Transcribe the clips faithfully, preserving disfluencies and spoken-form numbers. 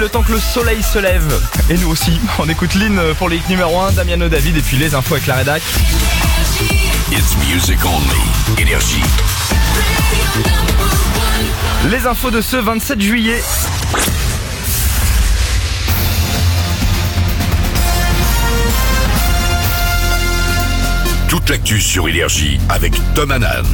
le temps que le soleil se lève. Et nous aussi, on écoute Lynn pour le hit numéro un, Damiano David et puis les infos avec la rédac. It's music only. Énergie. Les infos de ce vingt-sept juillet. Toute l'actu sur Énergie avec Tom Hanan.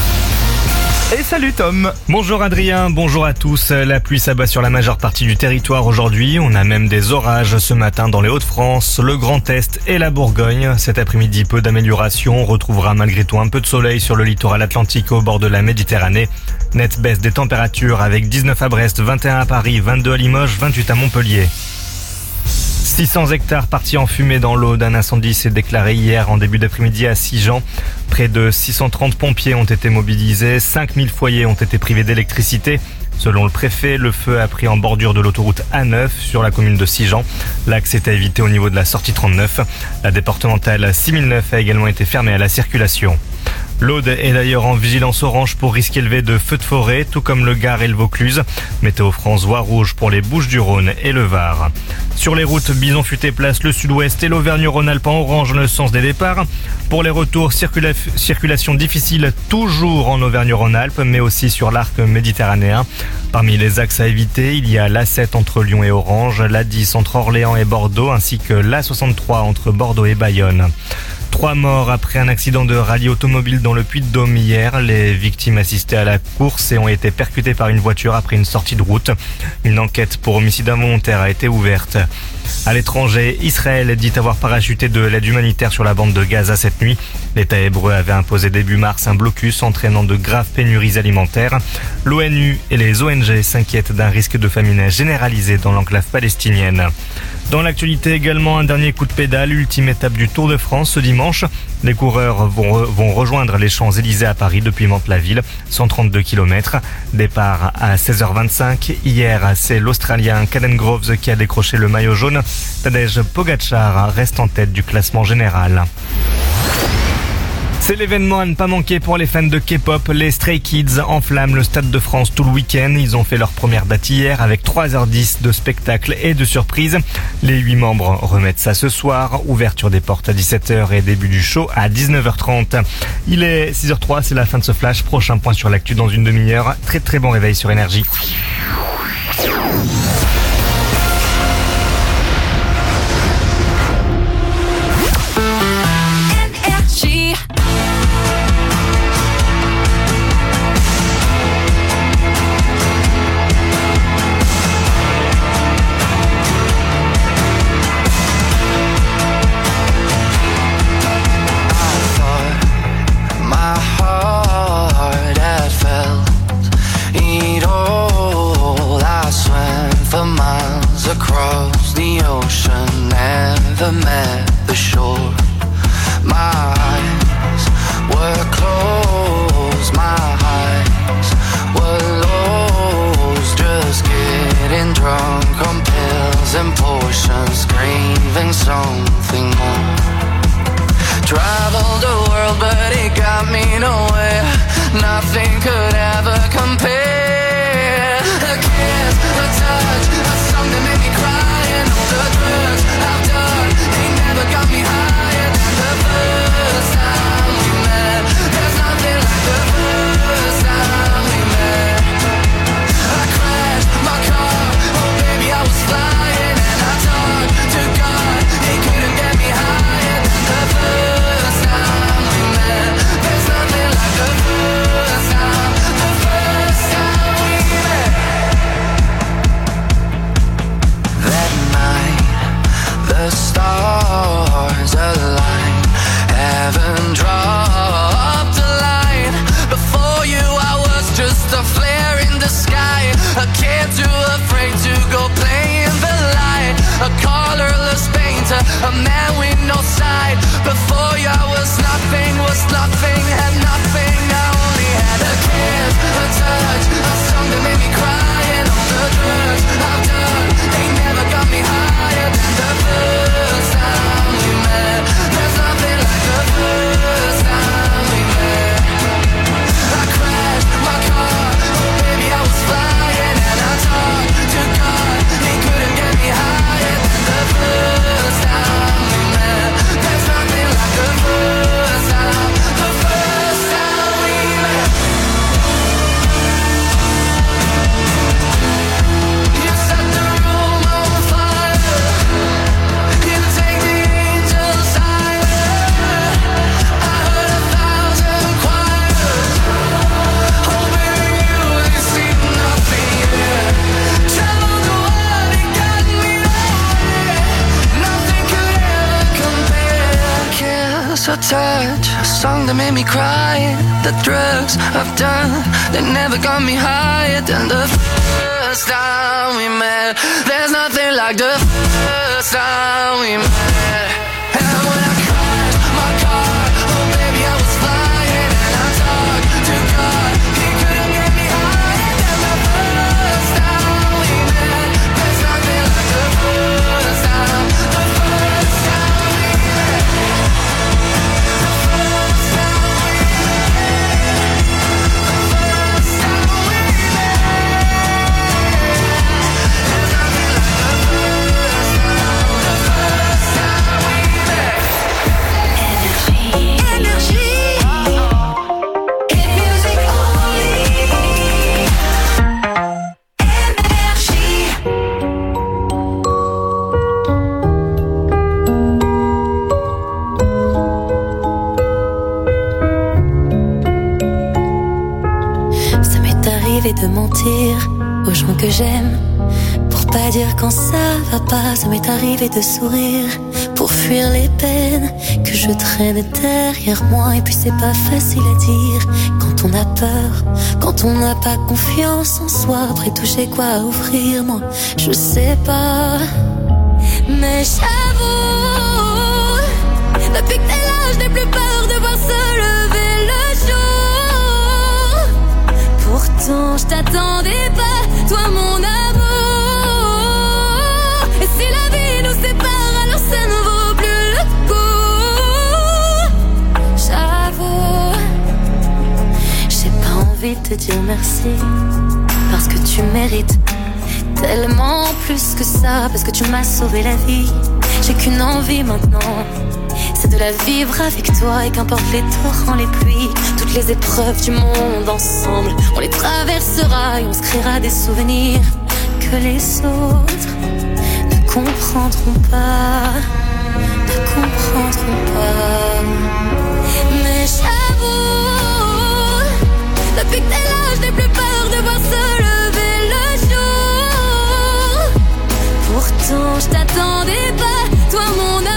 Et salut Tom. Bonjour Adrien, bonjour à tous. La pluie s'abat sur la majeure partie du territoire aujourd'hui. On a même des orages ce matin dans les Hauts-de-France, le Grand Est et la Bourgogne. Cet après-midi, peu d'amélioration. On retrouvera malgré tout un peu de soleil sur le littoral atlantique au bord de la Méditerranée. Nette baisse des températures avec dix-neuf à Brest, vingt et un à Paris, vingt-deux à Limoges, vingt-huit à Montpellier. six cents hectares partis en fumée dans l'eau d'un incendie s'est déclaré hier en début d'après-midi à Sigean. Près de six cent trente pompiers ont été mobilisés, cinq mille foyers ont été privés d'électricité. Selon le préfet, le feu a pris en bordure de l'autoroute A neuf sur la commune de Sigean. L'axe est à éviter au niveau de la sortie trente-neuf. La départementale six mille neuf a également été fermée à la circulation. L'Aude est d'ailleurs en vigilance orange pour risque élevé de feux de forêt, tout comme le Gard et le Vaucluse. Météo France voie rouge pour les Bouches-du-Rhône et le Var. Sur les routes, Bison Futé place le sud-ouest et l'Auvergne-Rhône-Alpes en orange dans le sens des départs. Pour les retours, circula- circulation difficile toujours en Auvergne-Rhône-Alpes, mais aussi sur l'arc méditerranéen. Parmi les axes à éviter, il y a l'A sept entre Lyon et Orange, l'A dix entre Orléans et Bordeaux, ainsi que l'A soixante-trois entre Bordeaux et Bayonne. Trois morts après un accident de rallye automobile dans le Puy-de-Dôme hier. Les victimes assistaient à la course et ont été percutées par une voiture après une sortie de route. Une enquête pour homicide involontaire a été ouverte. À l'étranger, Israël dit avoir parachuté de l'aide humanitaire sur la bande de Gaza cette nuit. L'État hébreu avait imposé début mars un blocus entraînant de graves pénuries alimentaires. L'ONU et les O N G s'inquiètent d'un risque de famine généralisé dans l'enclave palestinienne. Dans l'actualité également, un dernier coup de pédale, ultime étape du Tour de France ce dimanche. Les coureurs vont, re- vont rejoindre les Champs-Élysées à Paris depuis Mantes-la-Ville, cent trente-deux kilomètres. Départ à seize heures vingt-cinq. Hier, c'est l'Australien Caden Groves qui a décroché le maillot jaune. Tadej Pogačar reste en tête du classement général. C'est l'événement à ne pas manquer pour les fans de K-pop. Les Stray Kids enflamment le Stade de France tout le week-end. Ils ont fait leur première date hier avec trois heures dix de spectacle et de surprises. Les huit membres remettent ça ce soir. Ouverture des portes à dix-sept heures et début du show à dix-neuf heures trente. Il est six heures zéro trois, c'est la fin de ce flash. Prochain point sur l'actu dans une demi-heure. Très très bon réveil sur Énergie. Across the ocean, never met the shore. My eyes were closed, my eyes were lost. Just getting drunk on pills and potions, craving something more. Traveled the world, but it got me nowhere. Nothing could ever compare. A kiss, a touch, a song that made me cry, and all the drugs I've done, they never got me higher than the first time we met. There's nothing like the first time we met. I crashed my car, oh baby I was flying, and I talked to God, he couldn't get me higher than the first time we met. There's nothing like the first time, the first time we met. That night, the stars aligned, heaven dropped a line. Before you I was just a flare in the sky, a kid too afraid to go play in the light, a colorless painter, a man with no side. Before you I was nothing, was nothing, had nothing. I only had a kiss, a touch, a song that made me cry, and all the drugs I've done, they never got me higher than the first kiss or touch, a song that made me cry. The drugs I've done, they never got me higher than the first time we met. There's nothing like the first time we met. And when I crashed my car, oh baby I was flying, and I talked to God, he couldn't get me higher than the first time we met. There's nothing like the first time, the first time we met. The first time we met. The first time we met. There's nothing like the first time, the first time we met. Énergie, énergie, hit music only. Énergie. Ça m'est arrivé de mentir aux gens que j'aime pour pas dire quand ça va pas. Ça m'est arrivé de sourire pour fuir les peines que je traîne derrière moi. Et puis c'est pas facile à dire quand on a peur, quand on n'a pas confiance en soi. Après tout j'ai quoi à offrir, moi je sais pas. Mais j'avoue, depuis que t'es là je n'ai plus peur de voir se lever le jour. Pourtant je t'attendais pas, toi mon amour. Et si la vie nous sépare, alors ça ne vaut plus le coup. J'avoue, j'ai pas envie de te dire merci, parce que tu mérites tellement plus que ça, parce que tu m'as sauvé la vie. J'ai qu'une envie maintenant, c'est de la vivre avec toi. Et qu'importe les torrents, les pluies, toutes les épreuves du monde, ensemble on les traversera et on se créera des souvenirs que les autres ne comprendront pas, ne comprendront pas. Mais j'avoue, depuis que t'es là je n'ai plus peur de voir se lever le jour. Pourtant je t'attendais pas, toi mon amour.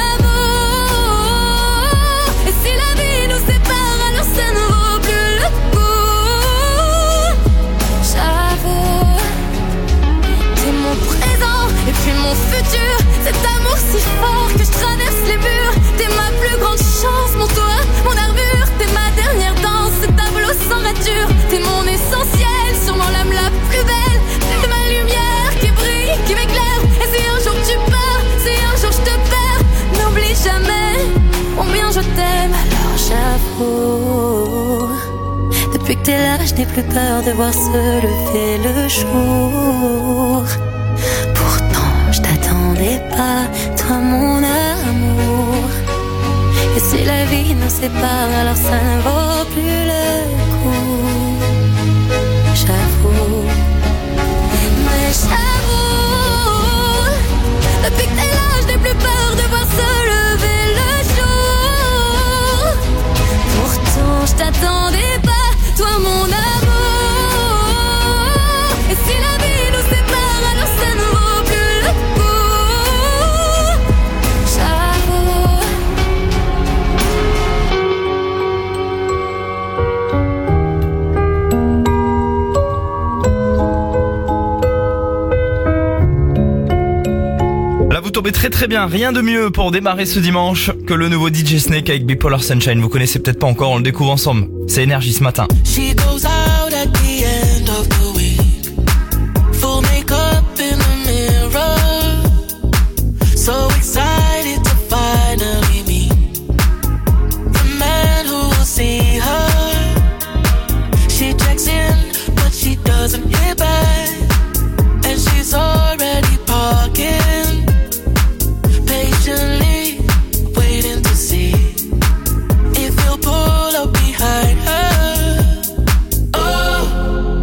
Et si la vie nous sépare, alors ça ne vaut plus le coup. J'avoue, t'es mon présent et puis mon futur. Cet amour si fort que je traverse les murs. T'es ma plus grande chance, mon toit, mon armure. T'es ma dernière danse, ce tableau sans rature. T'es mon essentiel, sûrement l'âme la plus belle. T'es ma lumière qui brille, qui m'éclaire. Et si un jour tu pars, si un jour je te perds, n'oublie jamais combien je t'aime. Alors j'avoue, depuis que t'es là je n'ai plus peur de voir se lever le jour. Pourtant je t'attendais pas, toi mon amour. Et si la vie nous sépare, alors ça ne vaut plus le coup. J'avoue, mais j'avoue, depuis que t'es là je n'ai plus peur de voir se lever le jour. Pourtant je t'attendais pas, toi mon amour. Et si la vie nous sépare, alors ça ne vaut plus le coup. J'avoue. Là vous tombez très très bien, rien de mieux pour démarrer ce dimanche que le nouveau D J Snake avec Bipolar Sunshine. Vous connaissez peut-être pas encore, on le découvre ensemble. C'est Énergie ce matin. She goes out at the end of the week, full makeup in the mirror, so excited to finally meet the man who will see her. She checks in but she doesn't hear back, and she's already parking, patiently waiting to see if he'll pull up behind her. Oh,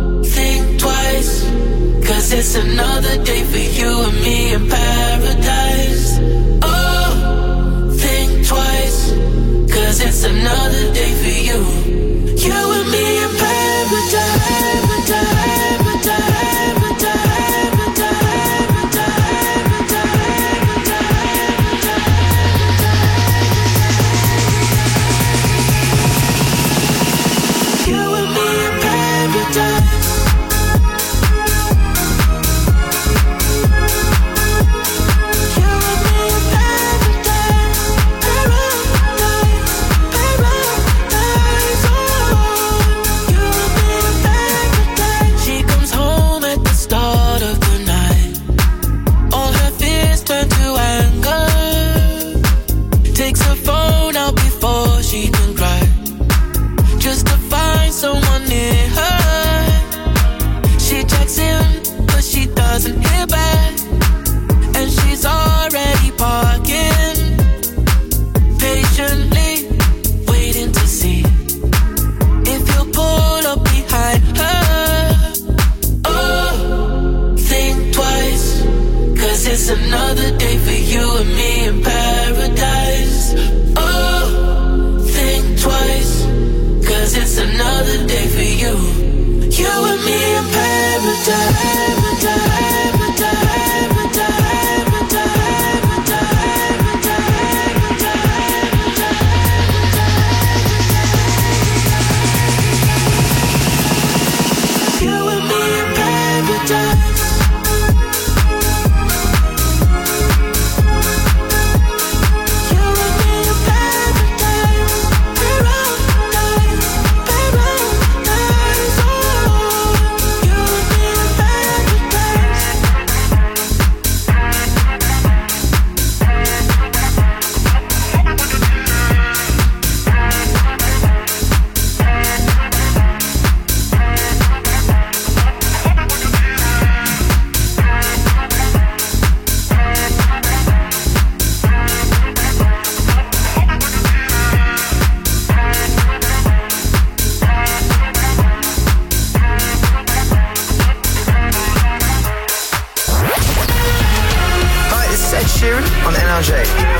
Énergie.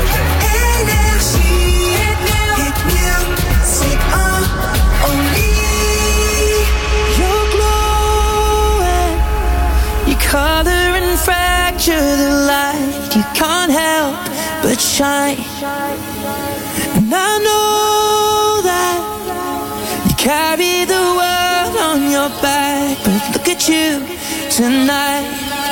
Color and fracture the light. You can't help but shine. And I know that you carry the world on your back, but look at you tonight.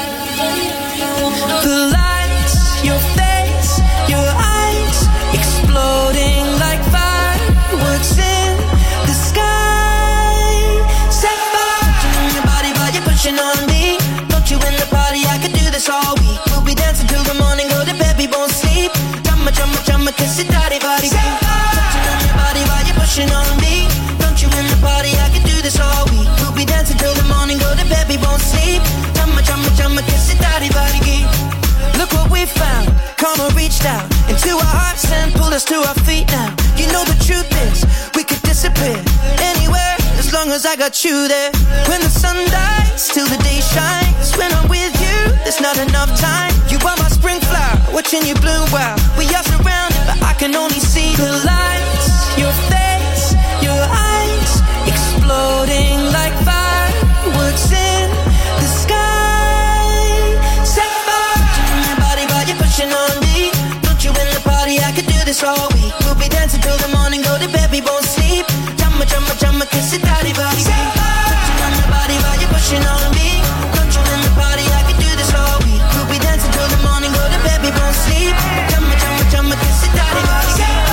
The lights, your face, your eyes, exploding like fireworks in the sky. Set fire to your body while you're pushing on me. You in the party, I could do this all week. We'll be dancing till the morning, go to bed, we won't sleep. Chumma, chumma, chumma, kiss it, daddy, body. Touching on your body while you're pushing on me. Don't you in the party, I could do this all week. We'll be dancing till the morning, go to bed, we won't sleep. Chumma, chumma, chumma, kiss it, daddy, body. Look what we found. Karma reached out into our hearts and pulled us to our feet now. You know the truth is, we could disappear anywhere as long as I got you there. When the sun dies, till the day shines. When I'm with you, there's not enough time. You are my spring flower, watching you bloom wild. We are surrounded, but I can only see the lights. Your face, your eyes, exploding like fireworks in the sky. Set fire to your body while you're pushing on me. Don't you in the party, I could do this all week. We'll be dancing till the morning, go to bed, we won't sleep. Chumma, chumma, chumma, kiss it, daddy, body. Touching on your body while you're pushing on me. Don't you in the party, I could do this all week. We'll be dancing till the morning, go to bed, we won't sleep. Chumma, chumma, chumma, kiss it, daddy, body.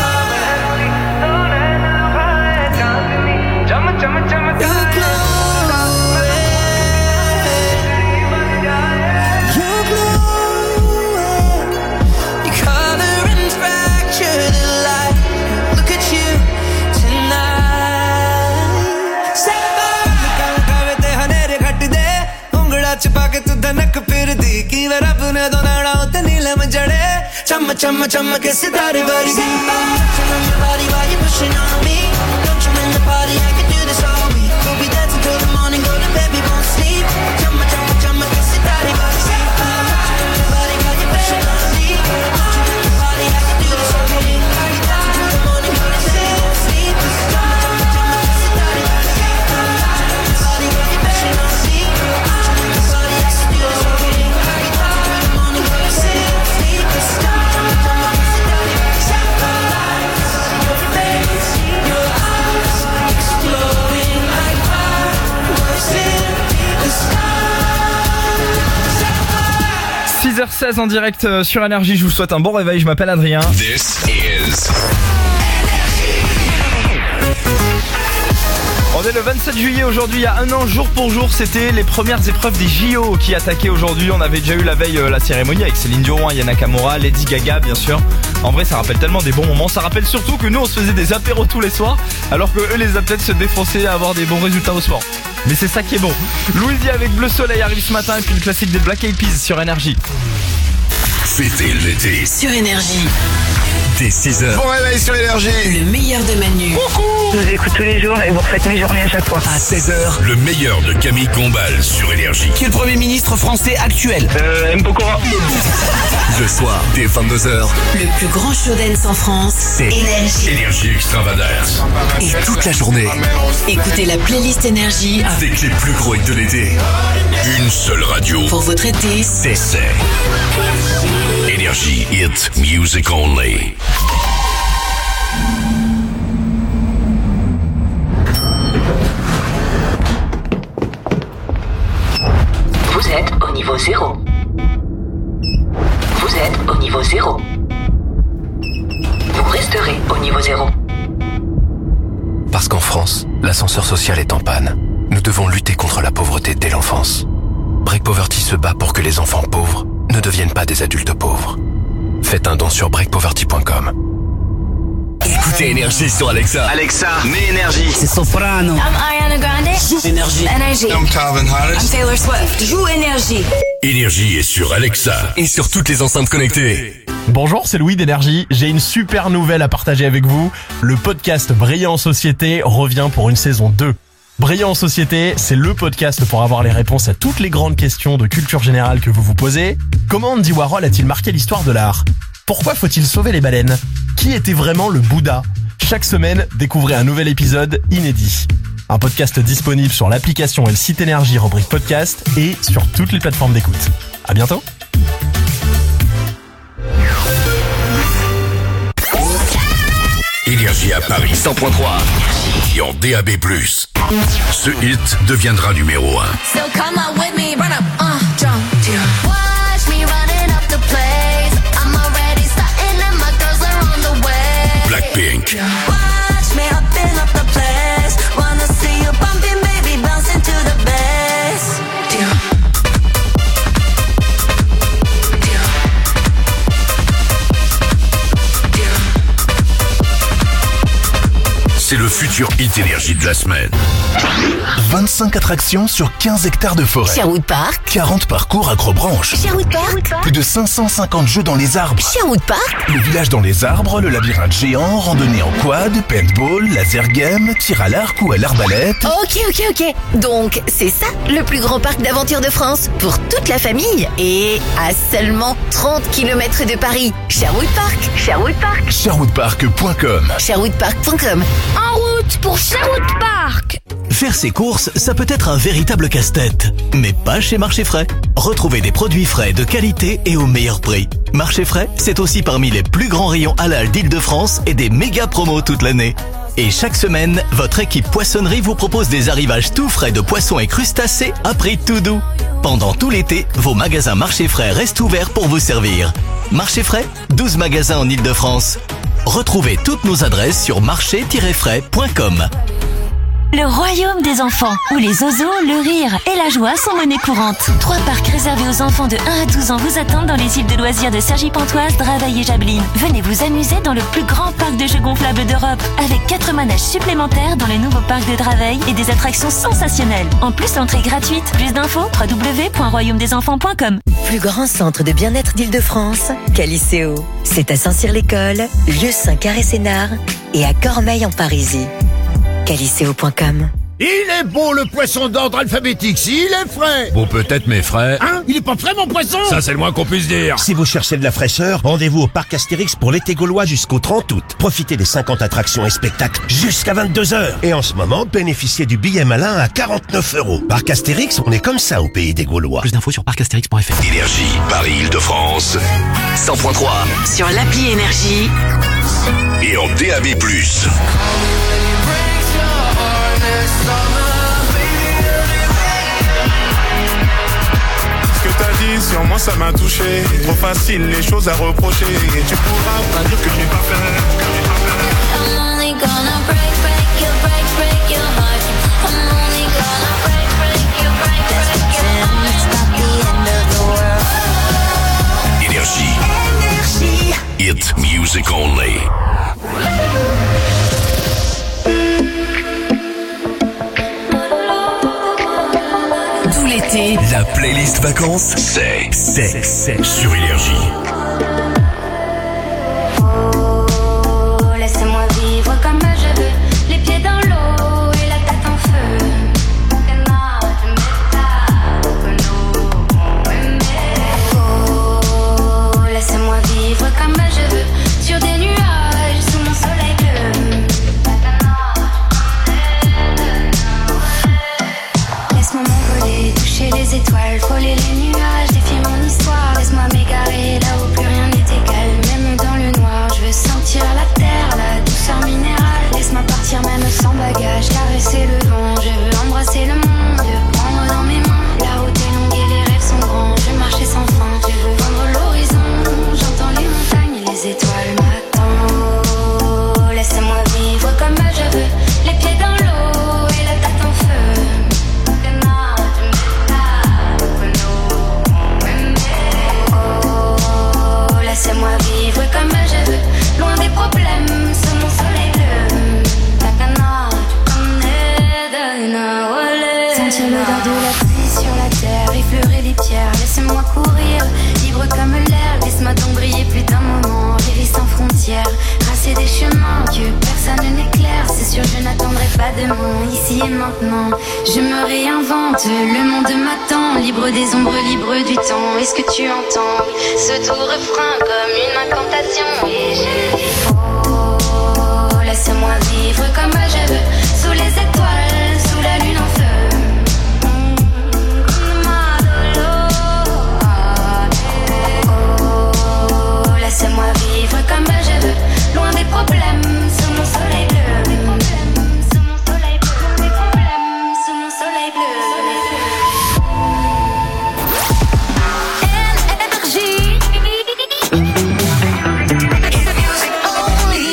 You're glowing. You're glowing. Your color and fracture the light. Look at you tonight. Set fire. कावे ते हनेरे घट दे उंगड़ा छिपा के तू धनक फिर दी की वे रब ने दो नाड़ा उते नीलम जड़े Chumma, chumma, chumma, kiss it, daddy, body. Touching on your body while you're pushing on me. Don't you in the party, I can do this all week. We'll be dancing till the morning, go to bed, we won't sleep. Chumma, chumma, chumma, kiss it, daddy, body. Touching on your body while you're pushing on me. Don't you in the party, I can do this all week. We'll be dancing till the morning, go to bed, we won't sleep. Chumma, chumma, chumma, kiss it, daddy, body. Touching on your body while you're pushing on me. Don't you in the party, I can do this all week. We'll be dancing till the morning, go to bed, we won't sleep. Chumma, chumma, chumma, kiss it, daddy, body. Your face, your eyes, exploding like fireworks in the sky. six heures seize en direct euh, sur Énergie, je vous souhaite un bon réveil, je m'appelle Adrien. This is On est le vingt-sept juillet aujourd'hui, il y a un an, jour pour jour, c'était les premières épreuves des J O qui attaquaient aujourd'hui. On avait déjà eu la veille euh, la cérémonie avec Céline Dion, Yana Nakamura, Lady Gaga bien sûr. En vrai ça rappelle tellement des bons moments, ça rappelle surtout que nous on se faisait des apéros tous les soirs, alors que eux les athlètes se défonçaient à avoir des bons résultats au sport. Mais c'est ça qui est bon. Louisie avec Bleu Soleil arrive ce matin et puis le classique des Black Eyed Peas sur Énergie. Fêtez l'été Sur Énergie, dès six heures. Bon réveil sur Énergie. le meilleur de Manu. Je vous écoute tous les jours et vous refaites mes journées à chaque fois. À seize heures, le meilleur de Camille Combal sur Énergie. Qui est le premier ministre français actuel? Euh, M. Pokora. Le soir, dès vingt-deux heures, Le plus grand show dance en France, c'est Énergie. Énergie Extravagance. Et toute la journée, Écoutez la playlist Énergie avec les plus gros hits de l'été. Une seule radio. pour votre été. C'est c'est Énergie Hit Music Only. Vous êtes au niveau zéro. Vous êtes au niveau zéro. Vous resterez au niveau zéro. Parce qu'en France, l'ascenseur social est en panne. Nous devons lutter contre la pauvreté dès l'enfance. Break Poverty se bat pour que les enfants pauvres ne deviennent pas des adultes pauvres. Faites un don sur break poverty point com. Écoutez Énergie sur Alexa. Alexa, mets Énergie. C'est Soprano. I'm Ariana Grande. Énergie. Energy. I'm Calvin Harris. I'm Taylor Swift. Joue Énergie. Énergie est sur Alexa et sur toutes les enceintes connectées. Bonjour, c'est Louis d'Énergie. J'ai une super nouvelle à partager avec vous. Le podcast Brillant en Société revient pour une saison deux. Brillant en Société, c'est le podcast pour avoir les réponses à toutes les grandes questions de culture générale que vous vous posez. Comment Andy Warhol a-t-il marqué l'histoire de l'art ? Pourquoi faut-il sauver les baleines ? Qui était vraiment le Bouddha ? Chaque semaine, découvrez un nouvel épisode inédit. Un podcast disponible sur l'application et le site Énergie rubrique podcast et sur toutes les plateformes d'écoute. À bientôt. Énergie à Paris cent point trois et en D A B plus. Ce hit deviendra numéro un. So come on with me, run up, uh, jump, yeah. Watch me running up the place. I'm already starting and my girls are on the way. Blackpink. Yeah. Watch me hopping up the place. Wanna see you bumping, baby, bouncing to the bass. Yeah. C'est le futur hit énergie de la semaine. vingt-cinq attractions sur quinze hectares de forêt. Sherwood Park. quarante parcours acrobranches. Sherwood Park. Plus de cinq cent cinquante jeux dans les arbres. Sherwood Park. Le village dans les arbres, le labyrinthe géant, randonnée en quad, paintball, laser game, tir à l'arc ou à l'arbalète. Ok, ok, ok. Donc, c'est ça, le plus grand parc d'aventure de France, pour toute la famille. Et à seulement trente kilomètres de Paris. Sherwood Park. Sherwood Park. Sherwood Park point com. Sherwood Park point com. En route pour Sherwood Park. Faire ses courses, ça peut être un véritable casse-tête. Mais pas chez Marché Frais. Retrouvez des produits frais de qualité et au meilleur prix. Marché Frais, c'est aussi parmi les plus grands rayons halal d'Île-de-France et des méga promos toute l'année. Et chaque semaine, votre équipe poissonnerie vous propose des arrivages tout frais de poissons et crustacés à prix tout doux. Pendant tout l'été, vos magasins Marché Frais restent ouverts pour vous servir. Marché Frais, douze magasins en Île-de-France. Retrouvez toutes nos adresses sur marché tiret frais point com. Le royaume des enfants, où les zozos, le rire et la joie sont monnaie courante. Trois parcs réservés aux enfants de un à douze ans vous attendent dans les îles de loisirs de Cergy-Pontoise, Draveil et Jablines. Venez vous amuser dans le plus grand parc de jeux gonflables d'Europe, avec quatre manèges supplémentaires dans le nouveau parc de Draveil et des attractions sensationnelles. En plus, l'entrée est gratuite. Plus d'infos, w w w point royaume des enfants point com. Plus grand centre de bien-être d'Île-de-France, Caliceo. C'est à Saint-Cyr-l'École, lieu Saint-Carré-Sénard et à Cormeilles en Parisis. Caliceo point com. Il est beau le poisson d'ordre alphabétique, s'il est frais. Bon, peut-être, mais frais. Hein? Il est pas frais, mon poisson? Ça, c'est le moins qu'on puisse dire. Si vous cherchez de la fraîcheur, rendez-vous au parc Astérix pour l'été gaulois jusqu'au trente août. Profitez des cinquante attractions et spectacles jusqu'à vingt-deux heures. Et en ce moment, bénéficiez du billet malin à quarante-neuf euros. Parc Astérix, on est comme ça au pays des Gaulois. Plus d'infos sur parc astérix point f r. Énergie, Paris-Île-de-France, cent point trois. Sur l'appli Énergie. Et en D A B plus. Ce que t'as dit sur moi ça m'a touché. Trop facile les choses à reprocher. Et tu pourras pas dire que j'ai pas fait. I'm only gonna break, break your, break, break your heart. I'm only gonna break, break your, break, break your heart. It's not the end of the world. Énergie. Énergie. Hit music only. Tout l'été, La playlist vacances, c'est, c'est, c'est sur Énergie. Oh, laissez-moi vivre comme je veux, les pieds dans l'eau et la tête en feu. Oh, laissez-moi vivre comme je veux, sur des nuages sous mon soleil bleu. Laisse-moi m'envoler, toucher les étoiles, frôler les nuages, défier mon histoire. Laisse-moi m'égarer là où plus rien n'est égal. Même dans le noir, je veux sentir la terre, la douceur minérale. Laisse-moi partir même sans bagage, caresser le vent. Je veux embrasser le monde, prendre dans mes mains. La route est longue et les rêves sont grands. Je veux marcher sans fin, je veux vendre l'horizon. J'entends les montagnes et les étoiles m'attendent. Laissez-moi vivre comme je veux, les pieds dans l'eau et la tête en feu. Oh, laissez-moi vivre comme je veux, loin des problèmes, sous mon soleil bleu. Sentir l'odeur de la pluie sur la terre, effleurer les pierres, laissez-moi courir, libre comme l'air. Laisse-moi donc briller plus d'un moment, vivre sans frontières. demain, ici et maintenant. Je me réinvente, le monde m'attend. Libre des ombres, libre du temps. Est-ce que tu entends ce doux refrain comme une incantation? Et je dis oh, laisse-moi vivre comme je veux, sous les étoiles, sous la lune en feu. Laisse-moi vivre comme je veux, loin des problèmes, sous mon soleil bleu. Des problèmes, sous mon soleil bleu. Des problèmes, sous mon soleil bleu. Énergie. Music only.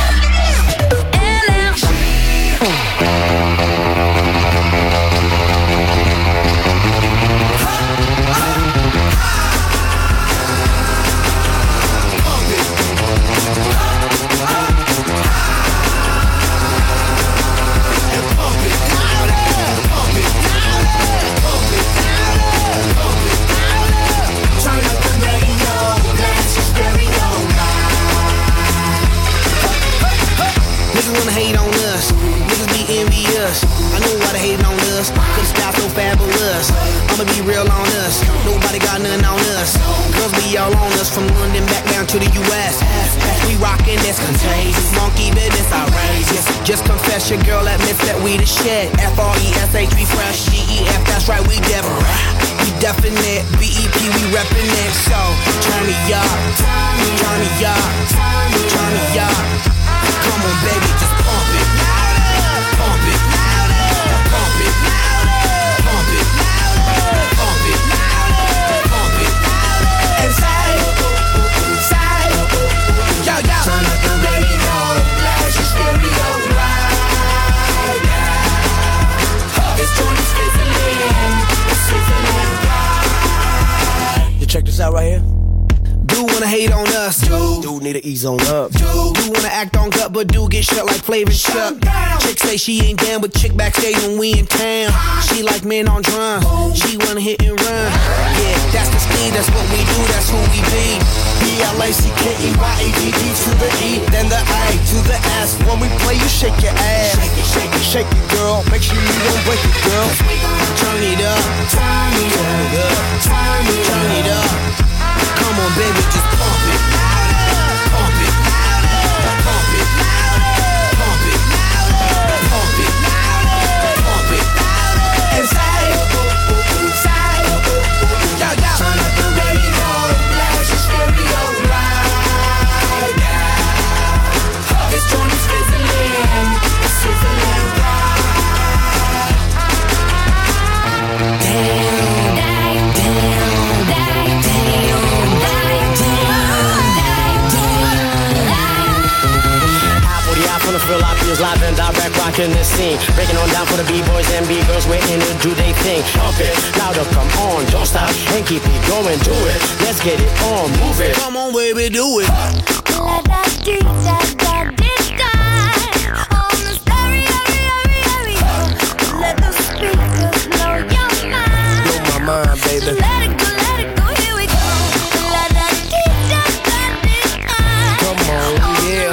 Wanna hate on us, niggas be envious. I know why they hating on us, cause the style so fabulous. I'ma be real on us, nobody got nothing on us. Girls be all on us, from London back down to the U S We rockin', that's contagious, monkey business outrageous. Just confess your girl admits that we the shit. F R E S H, we fresh, G E F, that's right, we never we definite, B E P, we reppin' it. So, turn me up, turn me up, turn me up. Come on, baby, just pump it. Pump it. Pump it. Pump it. Pump it. Pump it. And say, say, yo, yo. Turn up the radio, blast your stereo right now. This joint is sizzling, it's sizzling right. You check this out right here. Do wanna hate on us, do, do need to ease on up, do, do wanna act on gut, but do get shut like Flavor Chuck. Chick say she ain't down, but chick backstage when we in town. She like men on drum, she wanna hit and run. Yeah, that's the speed, that's what we do, that's who we be. B L A C K E Y A D D to the E, then the A to the S. When we play, you shake your ass. Shake it, shake it, shake it, girl. Make sure you don't break it, girl. Turn it up, turn it up, turn it up, turn it up. Come on, baby, just pump it. Pump it. Pump it. Pump it. Pump it. Pump it. And say, say, yo, yo. Turn up the radio, blast your stereo right now. This joint is sizzling, it's sizzling right. Damn, damn, damn, damn, damn. From the Phil Optius live and direct, rocking this scene. Breaking on down for the B-boys and B-girls, we're in to do they thing. Up it, louder, come on, don't stop, and keep it going, do it. Let's get it on, move it. Come on, baby, do it. On the stereo, let the speakers know your mind. Blow my mind, baby. Let it go, let it go, here we go. Let that come on, yeah.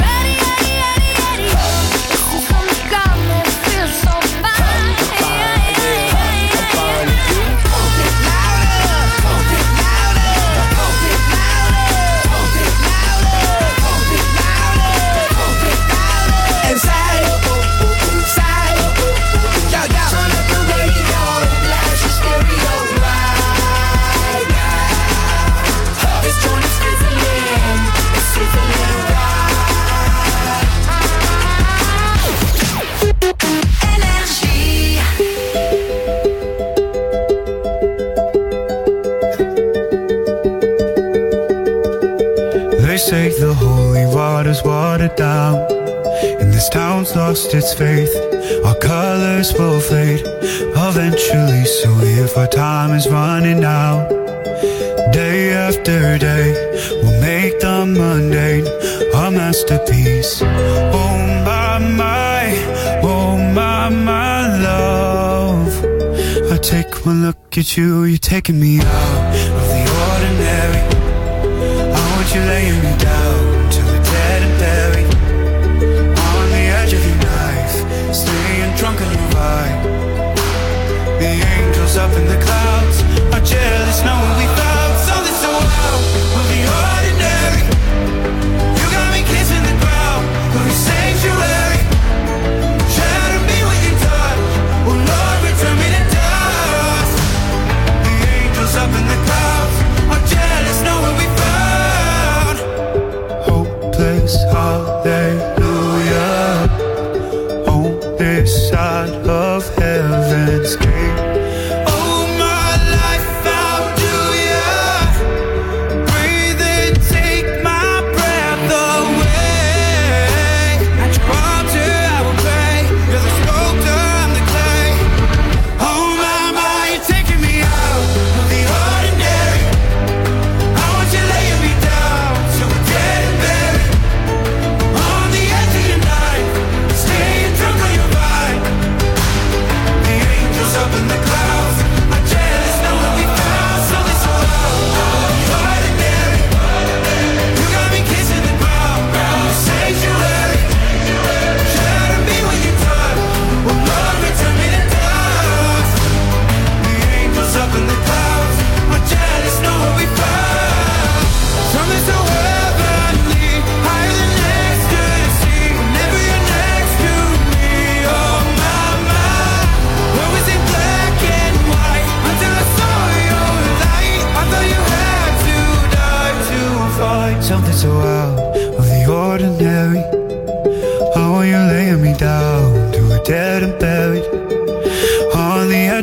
They say the holy water's watered down, and this town's lost its faith. Our colors will fade eventually, so if our time is running out, day after day we'll make the mundane a masterpiece. Oh my, my, oh my, my love, I take one look at you, you're taking me out of the ordinary. I want you laying me down till we're dead and buried, on the edge of your knife, staying dry.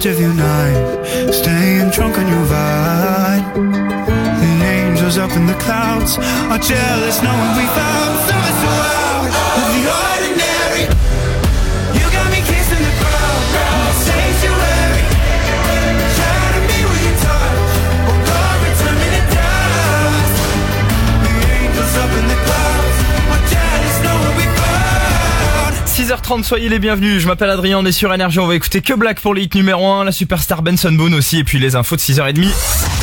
charge of your night, staying drunk on your vibe. The angels up in the clouds are jealous knowing we found something so out of the ordinary. You got me kissing the ground, ground sanctuary. Try to be with your touch, oh God, return me to dust. The angels up in the clouds are jealous knowing we found. six heures trente, soyez les bienvenus, je m'appelle Adrien, on est sur Énergie, on va écouter que Black pour le hit numéro un, la superstar Benson Boone aussi, et puis les infos de six heures trente.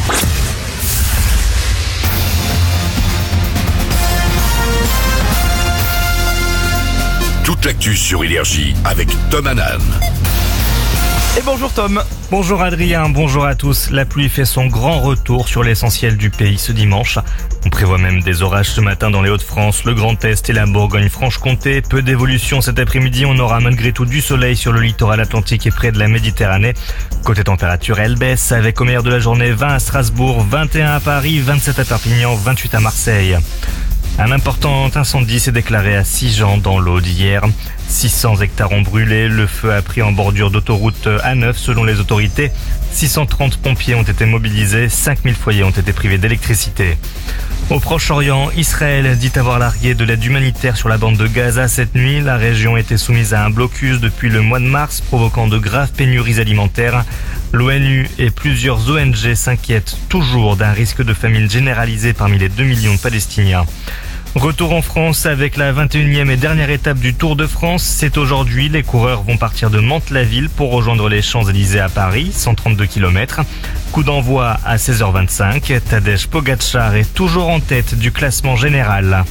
Toute l'actu sur Énergie avec Tom Hanan. Et bonjour Tom. Bonjour Adrien, bonjour à tous. La pluie fait son grand retour sur l'essentiel du pays ce dimanche. On prévoit même des orages ce matin dans les Hauts-de-France, le Grand Est et la Bourgogne-Franche-Comté. Peu d'évolution cet après-midi, on aura malgré tout du soleil sur le littoral atlantique et près de la Méditerranée. Côté température, elle baisse avec au meilleur de la journée vingt à Strasbourg, vingt et un à Paris, vingt-sept à Perpignan, vingt-huit à Marseille. Un important incendie s'est déclaré à Sigean dans l'Aude hier. six cents hectares ont brûlé. Le feu a pris en bordure d'autoroute A neuf selon les autorités. six cent trente pompiers ont été mobilisés. cinq mille foyers ont été privés d'électricité. Au Proche-Orient, Israël dit avoir largué de l'aide humanitaire sur la bande de Gaza cette nuit. La région était soumise à un blocus depuis le mois de mars, provoquant de graves pénuries alimentaires. L'ONU et plusieurs O N G s'inquiètent toujours d'un risque de famine généralisée parmi les deux millions de Palestiniens. Retour en France avec la vingt et unième et dernière étape du Tour de France. C'est aujourd'hui, les coureurs vont partir de Mantes-la-Ville pour rejoindre les Champs-Élysées à Paris, cent trente-deux kilomètres. Coup d'envoi à seize heures vingt-cinq. Tadej Pogačar est toujours en tête du classement général.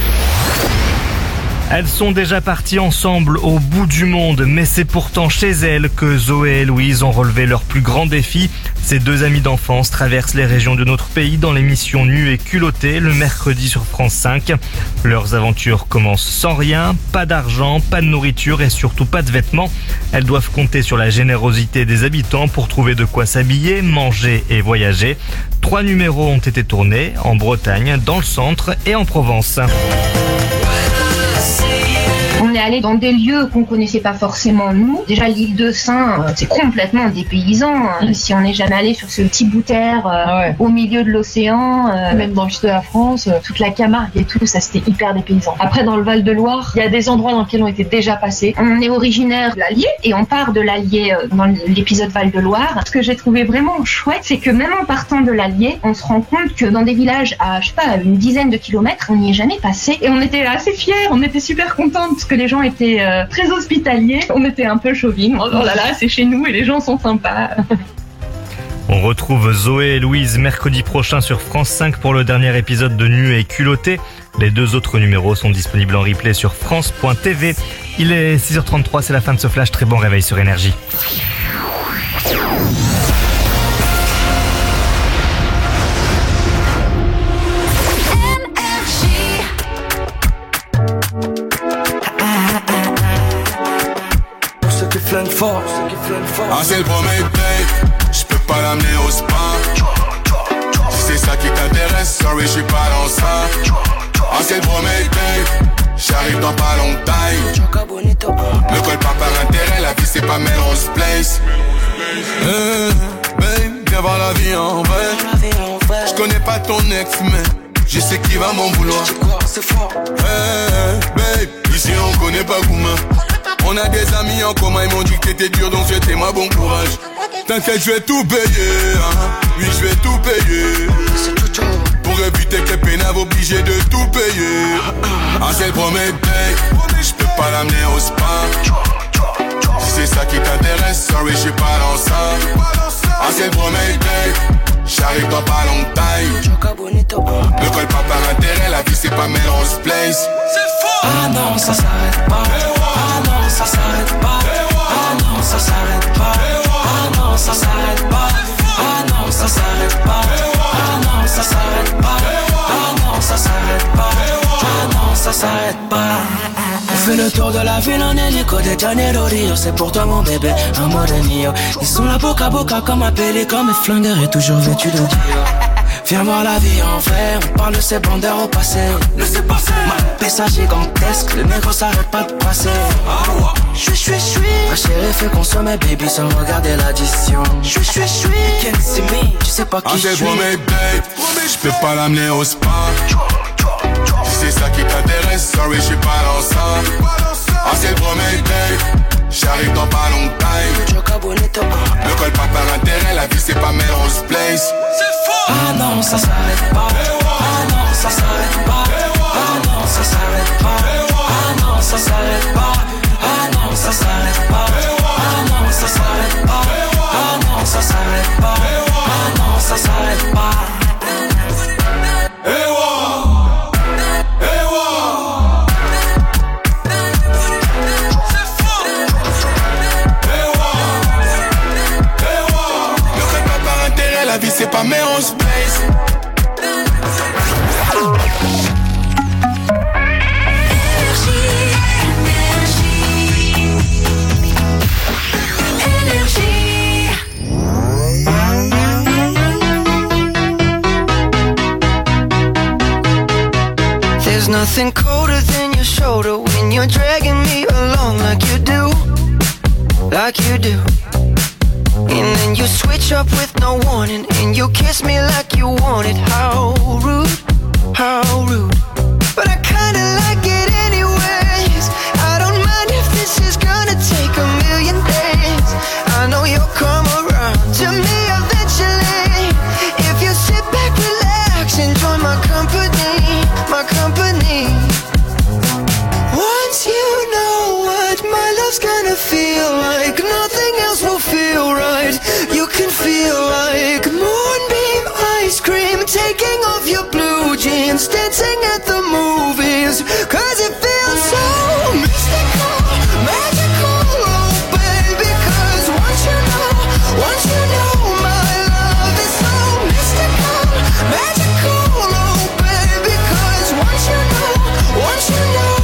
Elles sont déjà parties ensemble au bout du monde, mais c'est pourtant chez elles que Zoé et Louise ont relevé leur plus grand défi. Ces deux amies d'enfance traversent les régions de notre pays dans l'émission Nues et culottées le mercredi sur France cinq. Leurs aventures commencent sans rien, pas d'argent, pas de nourriture et surtout pas de vêtements. Elles doivent compter sur la générosité des habitants pour trouver de quoi s'habiller, manger et voyager. Trois numéros ont été tournés en Bretagne, dans le centre et en Provence. On est allé dans des lieux qu'on connaissait pas forcément nous. Déjà l'île de Sein, c'est complètement dépaysant. Si on n'est jamais allé sur ce petit bout de terre euh, ah ouais. au milieu de l'océan, euh, même dans le sud de la France, euh, toute la Camargue et tout, ça c'était hyper dépaysant. Après dans le Val-de-Loire, il y a des endroits dans lesquels on était déjà passés. On est originaire de l'Allier et on part de l'Allier euh, dans l'épisode Val-de-Loire. Ce que j'ai trouvé vraiment chouette, c'est que même en partant de l'Allier, on se rend compte que dans des villages à, je sais pas, une dizaine de kilomètres, on n'y est jamais passé et on était assez fiers, on était super contents parce que les gens étaient euh, très hospitaliers. On était un peu chauvin. Oh là là, c'est chez nous et les gens sont sympas. On retrouve Zoé et Louise mercredi prochain sur France cinq pour le dernier épisode de Nues et culottées. Les deux autres numéros sont disponibles en replay sur France point T V. Il est six heures trente-trois, c'est la fin de ce flash. Très bon réveil sur Énergie. Ah c'est le premier play, j'peux pas l'amener au spa. Si c'est ça qui t'intéresse, sorry j'suis pas dans ça. Ah c'est le premier play, j'arrive dans pas longtemps. Me colle pas par intérêt, la vie c'est pas Melrose Place. Hey, babe, viens voir la vie en vrai. J'connais pas ton ex mais je sais qui va m'en vouloir. Hey, babe, ici on connaît pas Gouma. On a des amis en commun, ils m'ont dit que t'étais dur, donc souhaitez-moi bon courage. T'inquiète, je vais tout payer, hein. Oui, je vais tout payer. Pour éviter que les pénaves obligés de tout payer. Ah, c'est le premier play, je peux pas l'amener au spa. Si c'est ça qui t'intéresse, sorry, je suis pas dans ça. Ah, c'est le premier play, j'arrive dans pas longtemps. Ne colle pas par intérêt, la vie c'est pas Melrose Place. Ah non, ça s'arrête pas. Ah non, ça s'arrête pas. Ah non, ça s'arrête pas. Ah non, ça s'arrête pas. Ah non, ça s'arrête pas. Ah non, ça s'arrête pas. Ah non, ça s'arrête pas. Ah non, ça s'arrête pas. On fait le tour de la ville en hélico de Janeiro Rio. C'est pour toi mon bébé, amore mio. Ils sont là boca à boca comme appelé comme flingueur et toujours vêtus de Dio. Viens voir la vie en vrai, on parle de ces bandeurs au passé. Laissez passer. Ma paysage gigantesque, le négro s'arrête pas de passer. J'suis, j'suis, j'suis. Ma chérie fait consommer baby sans regarder l'addition. J'suis, j'suis, j'suis. Can't see me, tu sais pas qui j'suis. Promets babe, j'peux pas l'amener au spa. Si c'est ça qui t'intéresse, sorry j'suis pas dans ça. Ah c'est promets babe, j'arrive dans pas longtemps. Ne colle pas par intérêt, la vie c'est pas Melrose Place. Ah non, ça s'arrête pas. Ah non, ça s'arrête pas. Ah non, ça s'arrête pas. Ah non, ça s'arrête pas. Ah non, ça s'arrête pas. Ah non, ça s'arrête pas. Ah non, ça s'arrête pas. Ah non, ça s'arrête pas. La vie c'est pas Melrose Place. There's nothing colder than your shoulder when you're dragging me along like you do, like you do. And then you switch up with no warning, and you kiss me like you want it. How rude, how rude. But I kinda like it anyways. I don't mind if this is gonna take a million days. I know you'll come around to me eventually. If you sit back, relax, enjoy my company, my company. Once you know what my love's gonna feel like, nothing else will feel right. You can feel like moonbeam ice cream, taking off your blue jeans, dancing at the movies. Cause it feels so mystical, magical, oh baby. Cause once you know, once you know my love is so mystical, magical, oh baby. Cause once you know, once you know,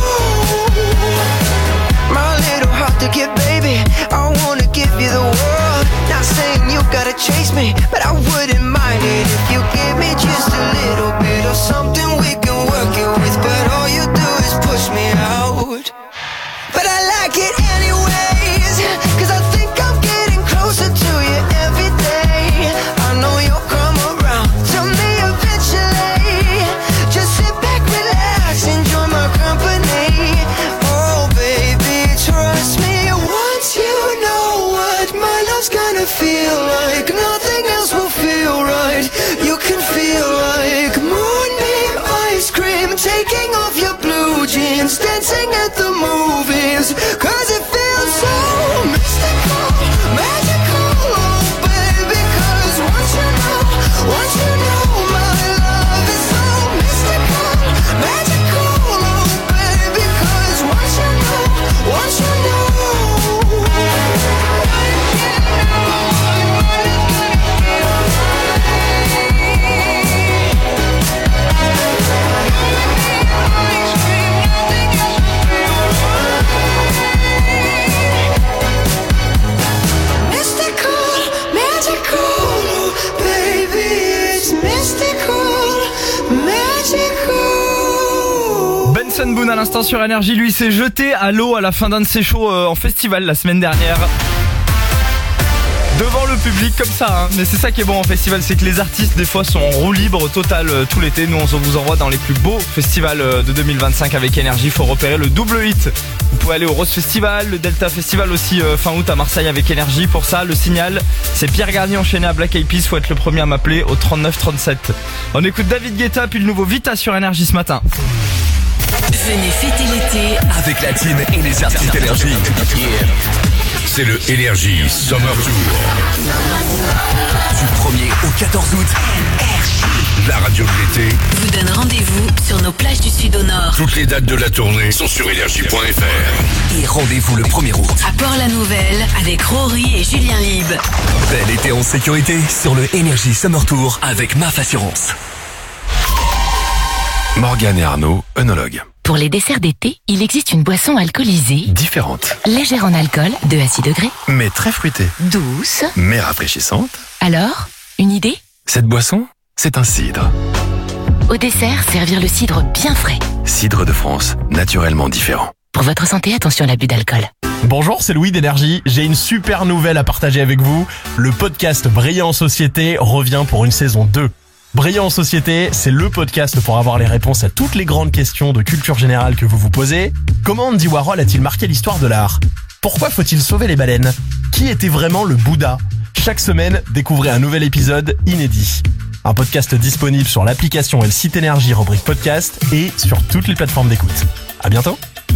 my little heart to give, baby, I wanna give you the world. Not saying you gotta chase me, but I wouldn't mind it if you give me just a little bit of something we can work it with. But all you do is push me out. But I like it anyways, cause I think I'm getting closer to you every day. I know you'll come around to me eventually. Just sit back, relax, enjoy my company. Oh baby, trust me, once you know what my love's gonna feel like, nothing else will feel right. You can feel like moonbeam ice cream, taking off your blue jeans, dancing at the movies. Cause it feels so mystical, magical, oh baby. Cause once you know, once you know my love is so mystical, magical, oh baby. Cause once you know, once you know. Benson Boone à l'instant sur Énergie, lui s'est jeté à l'eau à la fin d'un de ses shows euh, en festival la semaine dernière. Devant le public comme ça, hein. Mais c'est ça qui est bon en festival, c'est que les artistes des fois sont en roue libre totale euh, tout l'été. Nous on vous envoie dans les plus beaux festivals euh, de deux mille vingt-cinq avec Énergie. Faut repérer le double hit. Vous pouvez aller au Rose Festival, le Delta Festival aussi euh, fin août à Marseille avec Énergie. Pour ça, le signal, c'est Pierre Garnier enchaîné à Black Eyed Peas. Faut être le premier à m'appeler au trente-neuf trente-sept. On écoute David Guetta puis le nouveau Vita sur Énergie ce matin. Venez fêter l'été avec la team et les artistes Énergie. C'est le Énergie Summer Tour. Du premier au quatorze août, La radio de l'été vous donne rendez-vous sur nos plages du sud au nord. Toutes les dates de la tournée sont sur énergie point f r. Et rendez-vous le premier août à Port-la-Nouvelle avec Rory et Julien Lib. Bel été en sécurité sur le Énergie Summer Tour avec M A F Assurance. Morgane et Arnaud, œnologues. Pour les desserts d'été, il existe une boisson alcoolisée, Différente, légère en alcool, deux à six degrés, mais très fruitée, douce. mais rafraîchissante. Alors, une idée? Cette boisson, c'est un cidre. Au dessert, servir le cidre bien frais. Cidre de France, naturellement différent. Pour votre santé, attention à l'abus d'alcool. Bonjour, c'est Louis d'Énergie. J'ai une super nouvelle à partager avec vous. Le podcast Brillant en Société revient pour une saison deux. Brillant en Société, c'est le podcast pour avoir les réponses à toutes les grandes questions de culture générale que vous vous posez. Comment Andy Warhol a-t-il marqué l'histoire de l'art ? Pourquoi faut-il sauver les baleines ? Qui était vraiment le Bouddha ? Chaque semaine, découvrez un nouvel épisode inédit. Un podcast disponible sur l'application et le site Énergie rubrique podcast et sur toutes les plateformes d'écoute. À bientôt.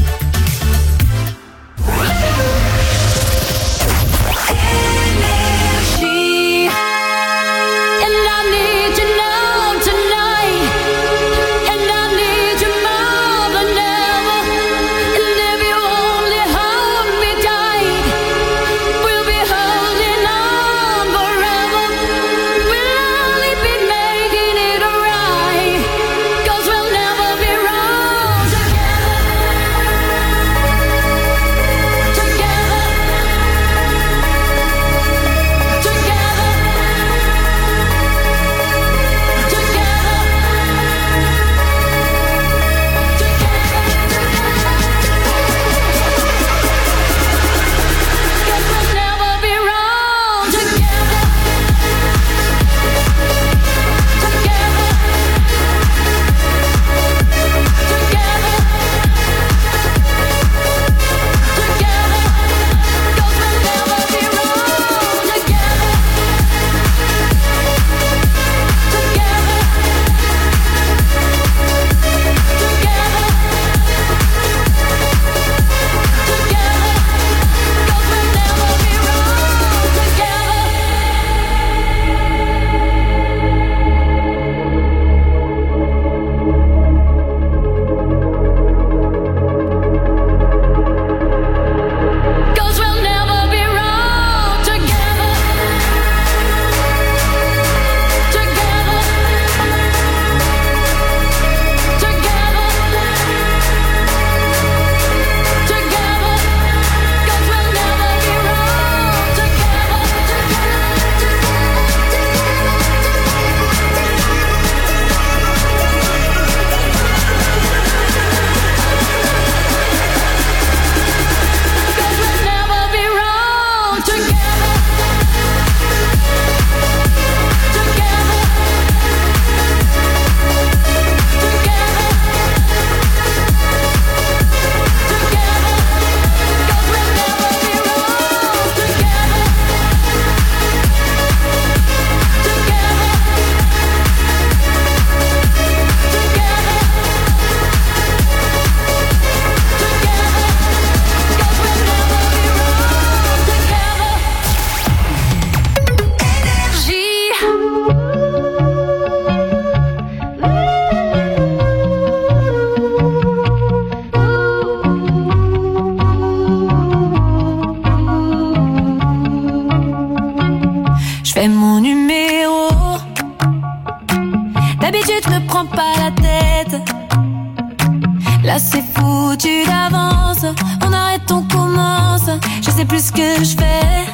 Là c'est foutu d'avance. On arrête, on commence. Je sais plus ce que je fais.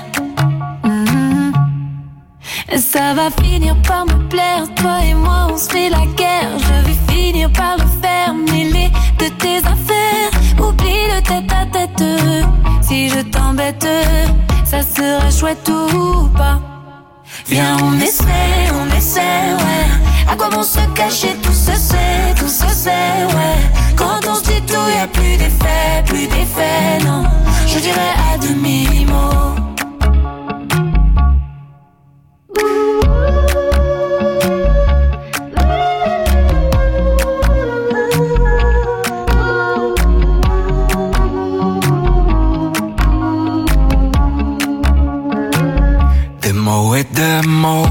Mm-hmm. Ça va finir par me plaire. Toi et moi on se fait la guerre. Je vais finir par le faire. Mêler de tes affaires. Oublie le tête à tête. Si je t'embête, ça sera chouette ou pas. Viens on essaie, on essaie, ouais. À quoi bon se cacher, tout se sait, tout se sait, ouais. Quand on se dit tout, y'a plus d'effet, plus d'effet, non. Je dirais à demi-mot. Des mots et des mots.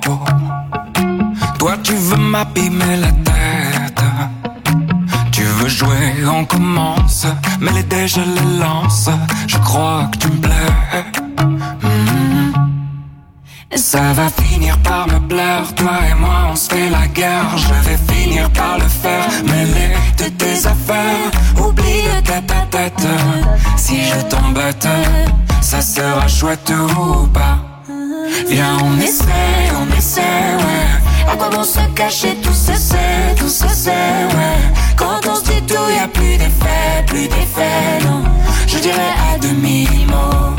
Toi tu veux m'abîmer la tête. Tu veux jouer, on commence. Mais les dés je les lance. Je crois que tu me plais. Mm-hmm. Ça va finir par me plaire. Toi et moi on se fait la guerre. Je vais finir par le faire. Mêler de tes affaires. Oublie le tête à tête. Si je t'embête, ça sera chouette ou pas. Viens on essaie, on essaie, ouais. À quoi quoi bon se cacher, tout se sait, tout se sait, ouais. Quand on se dit tout, y a plus d'effet, plus d'effet, non. Je dirais à demi-mot.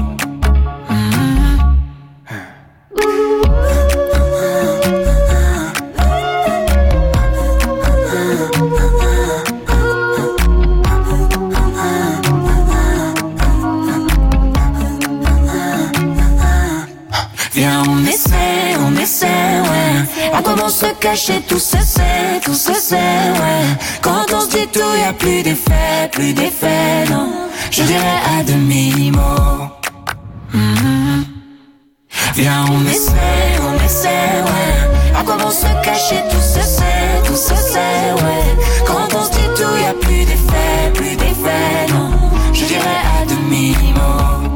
Viens, on essaie, on essaie, ouais. À quoi bon se cacher, tout se sait, tout se sait, ouais. Quand on se dit tout, y a plus d'effet, plus d'effet, non. Je dirais à demi-mot. Mm-hmm. Viens, on essaie, on essaie, ouais. À quoi bon se cacher, tout se sait, tout se sait, ouais. Quand on se dit tout, y a plus d'effet, plus d'effet, non. Je dirais à demi-mot.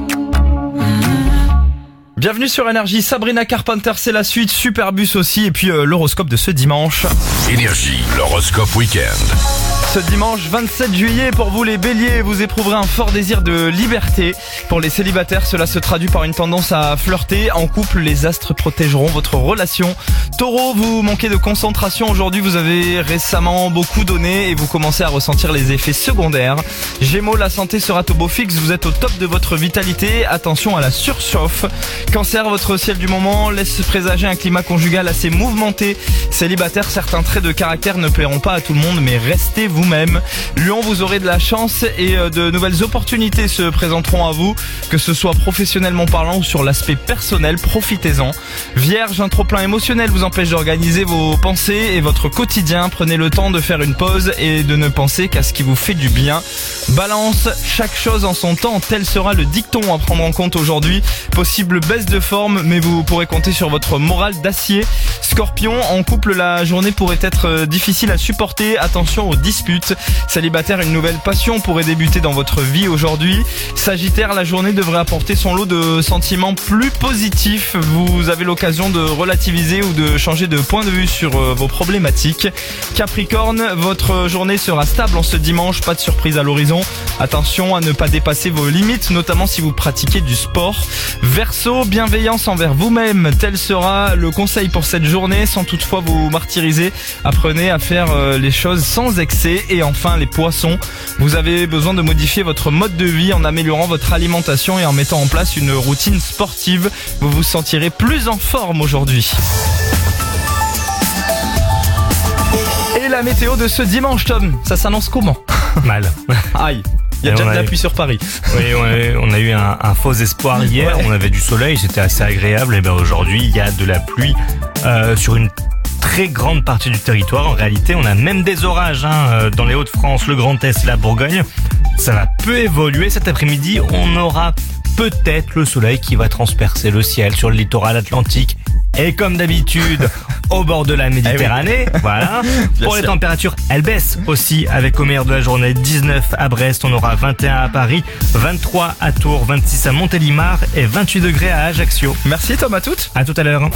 Bienvenue sur Énergie, Sabrina Carpenter, c'est la suite, Superbus aussi, et puis euh, l'horoscope de ce dimanche. Énergie, l'horoscope week-end. Ce dimanche vingt-sept juillet, pour vous les béliers, vous éprouverez un fort désir de liberté. Pour les célibataires, cela se traduit par une tendance à flirter. En couple, les astres protégeront votre relation. Taureau, vous manquez de concentration aujourd'hui, vous avez récemment beaucoup donné et vous commencez à ressentir les effets secondaires. Gémeaux, la santé sera au beau fixe, vous êtes au top de votre vitalité, attention à la surchauffe. Cancer, votre ciel du moment laisse présager un climat conjugal assez mouvementé. Célibataire, certains traits de caractère ne plairont pas à tout le monde, mais restez vous-même. Lion, vous aurez de la chance et de nouvelles opportunités se présenteront à vous, que ce soit professionnellement parlant ou sur l'aspect personnel, profitez-en. Vierge, un trop-plein émotionnel vous empêche d'organiser vos pensées et votre quotidien. Prenez le temps de faire une pause et de ne penser qu'à ce qui vous fait du bien. Balance, chaque chose en son temps, tel sera le dicton à prendre en compte aujourd'hui. Possible baisse de forme, mais vous pourrez compter sur votre morale d'acier. Scorpion, en couple, la journée pourrait être difficile à supporter. Attention aux disputes. Célibataire, une nouvelle passion pourrait débuter dans votre vie aujourd'hui. Sagittaire, la journée devrait apporter son lot de sentiments plus positifs. Vous avez l'occasion de relativiser ou de changer de point de vue sur vos problématiques. Capricorne, votre journée sera stable en ce dimanche. Pas de surprise à l'horizon. Attention à ne pas dépasser vos limites, notamment si vous pratiquez du sport. Verseau, bienveillance envers vous-même. Tel sera le conseil pour cette journée, sans toutefois vous martyriser. Apprenez à faire les choses sans excès. Et enfin, les poissons, vous avez besoin de modifier votre mode de vie en améliorant votre alimentation et en mettant en place une routine sportive. Vous vous sentirez plus en forme aujourd'hui. Et la météo de ce dimanche, Tom, ça s'annonce comment? Mal. Aïe. Il y a Et déjà on de a la eu- pluie sur Paris. Oui, on a, on a eu un, un faux espoir hier, Ouais. on avait du soleil, c'était assez agréable, et bien aujourd'hui il y a de la pluie euh, sur une très grande partie du territoire. En réalité, on a même des orages hein, euh, dans les Hauts-de-France, le Grand Est, la Bourgogne. Ça va peu évoluer cet après-midi, on aura peut-être le soleil qui va transpercer le ciel sur le littoral atlantique. Et comme d'habitude, au bord de la Méditerranée, voilà. Bien Pour les sûr. températures, elles baissent aussi avec au meilleur de la journée dix-neuf à Brest, on aura vingt et un à Paris, vingt-trois à Tours, vingt-six à Montélimar et vingt-huit degrés à Ajaccio. Merci Tom, à toutes. À tout à l'heure.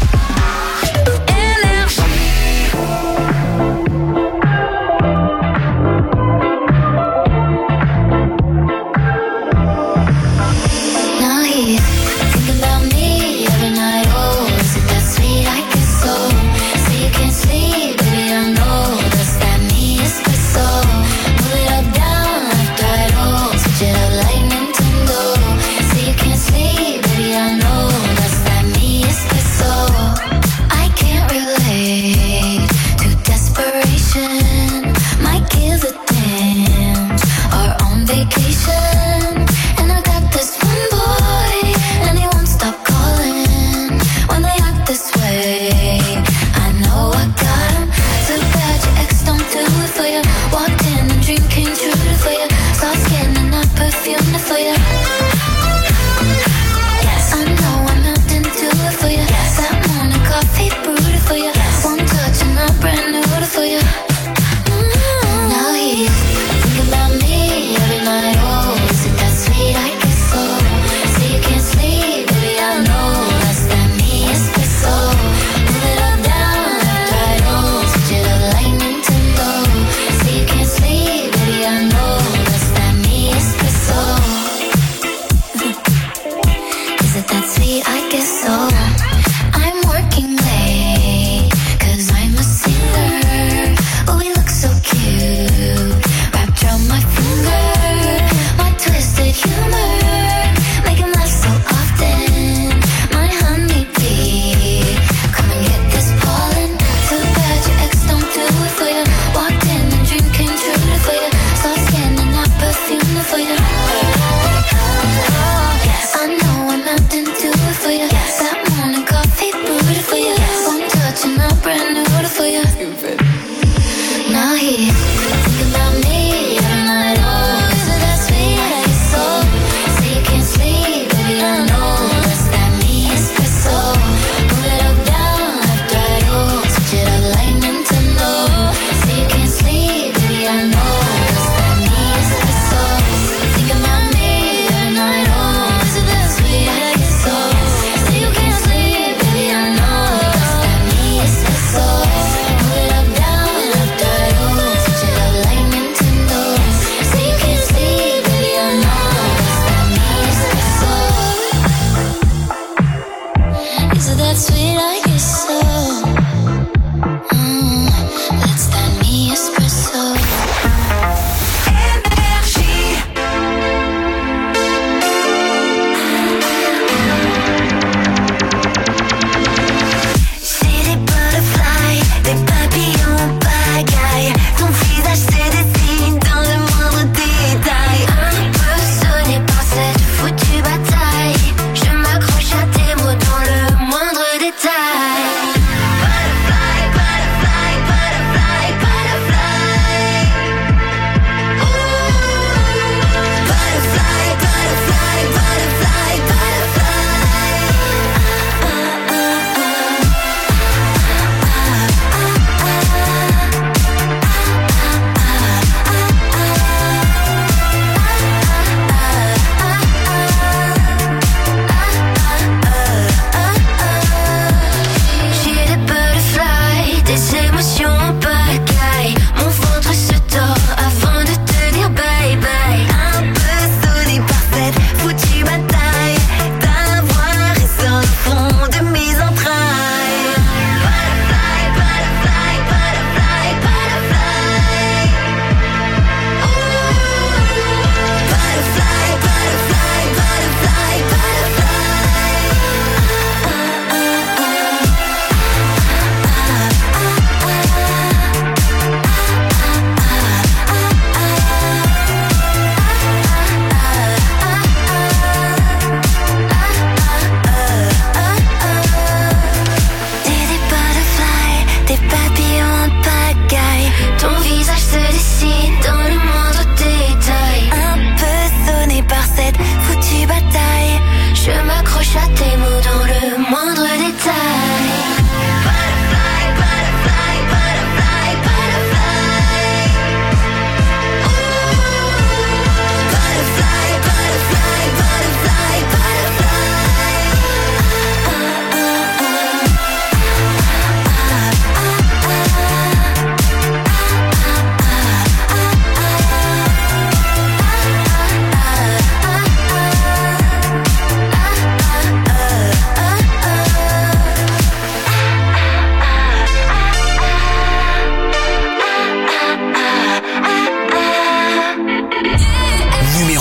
Now he's thinking about me every night. Oh, is it that sweet? I guess so. So you can't sleep, baby, I know that's that me espresso. Move it up, down, left, right, oh, switch it up like Nintendo. So you can't sleep, baby, I know that's that me espresso. I can't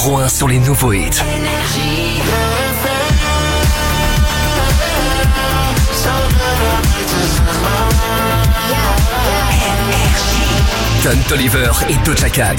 numéro un sur les nouveaux hits. Don Toliver et Doja Cat.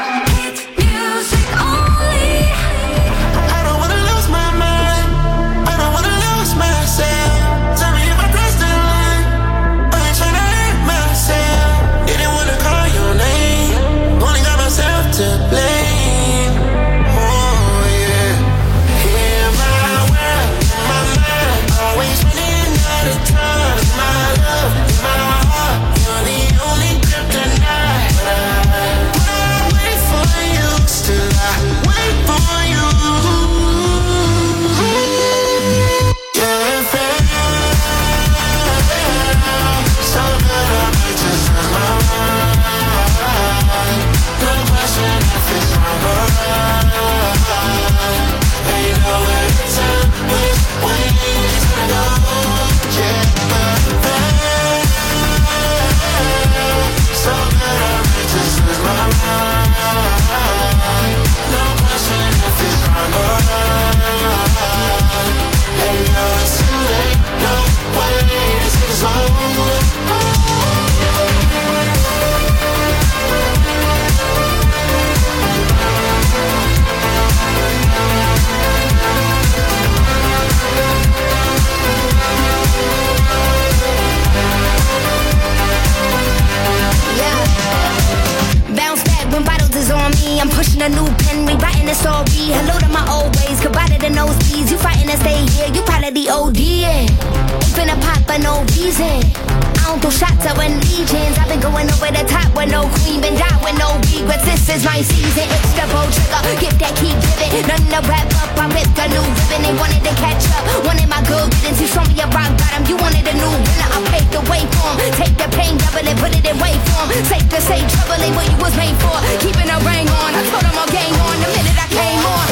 I'm pushing a new pen, rewriting the story. Hello to my old ways, goodbye to the nosebleeds. You fighting to stay here, you probably the O D. Ain't finna pop for no reason. I don't throw shots out when legions. I've been going over the top with no queen, been down with no regrets. This is my season, it's the bow trigger. Get that, keep giving. None to wrap up, I ripped a new ribbon. They wanted to catch up, wanted my good riddance. You show me a rock bottom, you wanted a new winner. I paved the way for 'em. Take the pain, double it, put it in way for 'em. Safe to say, trouble ain't what you was made for. Keeping a ring on, I told 'em I'll game on the minute I came on.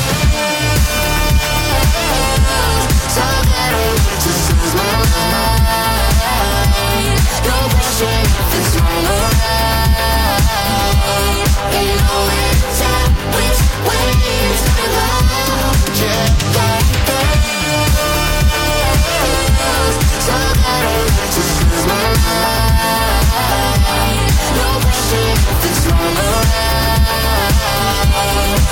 So that I just lose my mind. No question if it's wrong or right. Ain't no answer which way it's gonna go. Yeah, yeah, yeah. So that I just lose my mind. No question if it's wrong or right.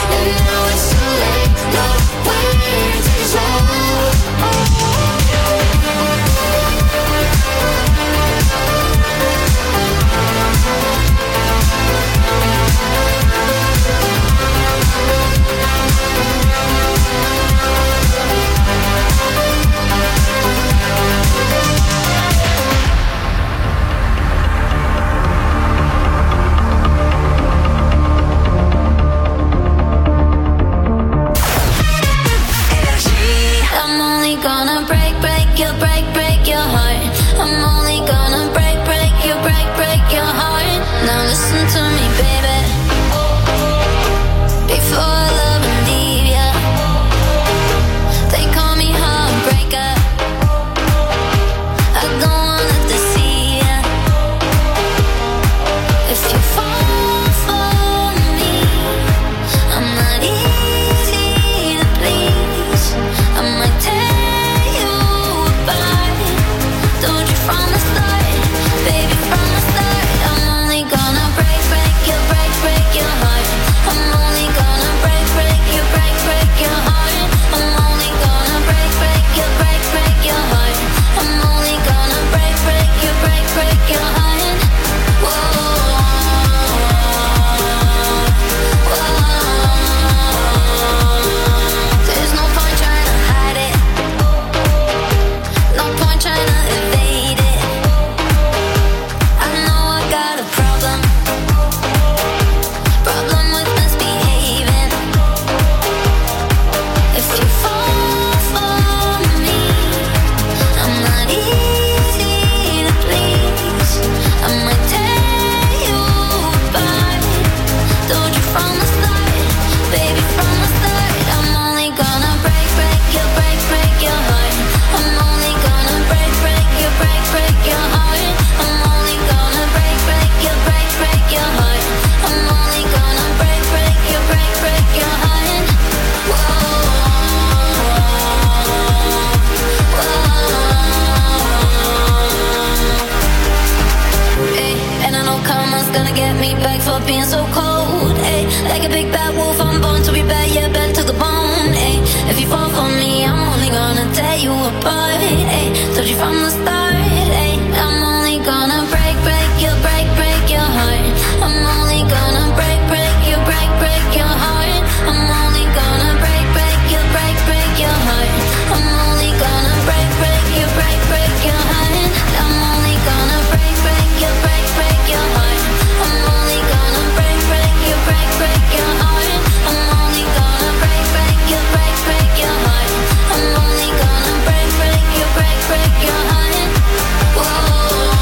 from the start. Hey, I'm only gonna break, break you, break, break your heart. I'm only gonna break, break you, break, break your heart. I'm only gonna break, break you, break, break your heart. I'm only gonna break, break you, break, break your heart. I'm only gonna break, break you, break, break your heart. I'm only gonna break, break you, break, break your heart. I'm only gonna break, break you, break, break your heart. I'm only gonna break, break you, break, break your heart. Whoa,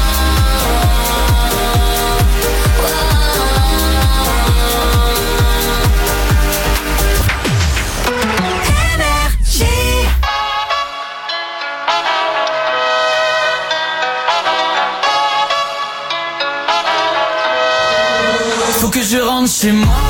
Énergie. Faut que je rentre chez moi.